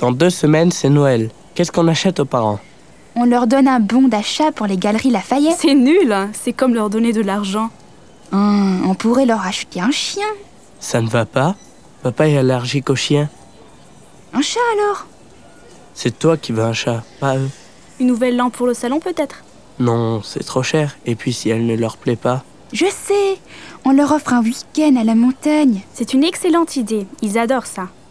Dans 2 semaines, c'est Noël. Qu'est-ce qu'on achète aux parents? On leur donne un bon d'achat pour les Galeries Lafayette. C'est nul, hein. C'est comme leur donner de l'argent. On pourrait leur acheter un chien. Ça ne va pas? Papa est allergique aux chiens. Un chat alors? C'est toi qui veux un chat, pas eux. Une nouvelle lampe pour le salon peut-être? Non, c'est trop cher. Et puis si elle ne leur plaît pas... Je sais, on leur offre un week-end à la montagne. C'est une excellente idée, ils adorent ça.